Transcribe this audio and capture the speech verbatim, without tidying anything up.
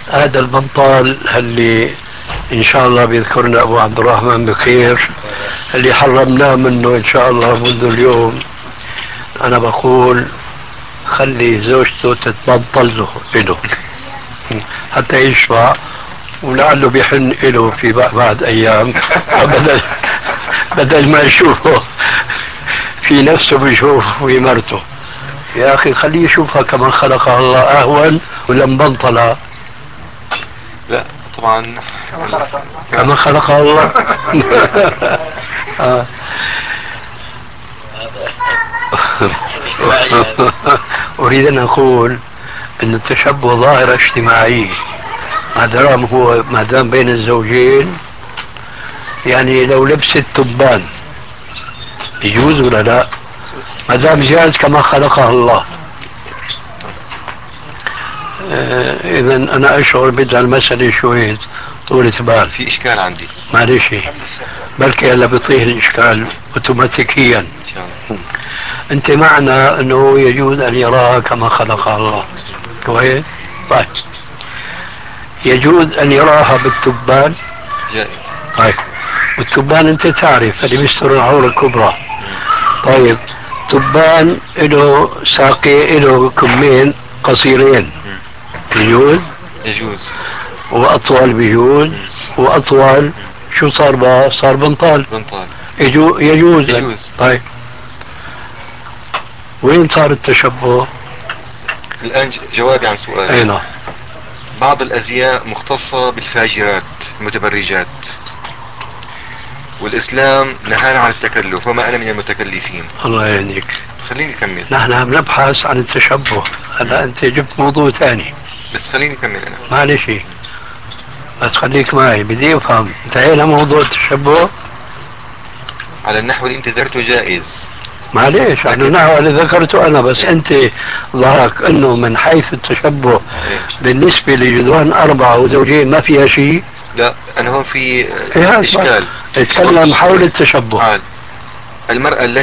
هذا البنطال اللي ان شاء الله بيذكرنا ابو عبد الرحمن بخير، اللي حرمناه منه ان شاء الله منذ اليوم، انا بقول خلي زوجته تتبنطل له إله حتى يشفع، ولعله بيحن له في بعد ايام بدل بدل ما يشوفه في نفسه بيشوف في مرته. يا اخي خليه يشوفها كما خلقها الله اهون ولا مبنطلة. لا طبعا كما خلق الله. كما خلقها الله. آه. اريد ان اقول ان التشبه ظاهرة اجتماعية، ما دام هو ما دام بين الزوجين. يعني لو لبست تبان يجوز ولا لا؟ ما دام جاز كما خلقها الله. آه اذا انا اشعر بدها المسألة شوية طولة بال. في اشكال عندي معلش، بلكي هلا بيطير الاشكال اوتوماتيكيا. ان شاء الله. انت معنى انه يجوز ان يراها كما خلقها الله، كويس؟ طيب يجوز ان يراها بالتبان. جائز. طيب والتبان انت تعرف اللي بيستر العورة الكبرى. طيب تبان له ساقي، له كمين قصيرين، مم. يجوز؟ يجوز. واطول بيجوز، مم. واطول مم. شو صار بقى؟ صار بنطال. بنطال. يجو يجوز. يجوز. طيب وين صار التشبه؟ الآن ج- جوابي عن اي سؤالك. نعم. بعض الأزياء مختصة بالفاجرات المتبرجات، والإسلام نهانا عن التكلف وما أنا من المتكلفين. الله يهديك. خليني أكمل. نحن عم نبحث عن التشبه، هلا مم. انت جبت موضوع ثاني. بس خليني أكمل أنا. معلش مم. بس خليك معي، بدي افهم انتهينا موضوع التشبه. على النحو اللي أنت ذكرته جائز. معليش انا لكن نحو اللي ذكرته انا، بس إيه. انت ظهرك انه من حيث التشبه إيه. بالنسبة لجدران اربعة وزوجين ما فيها شيء. لا أنا هون في ايه آه، هذا بس إشكال. اتكلم قلت حول التشبه. تعال، المرأة التي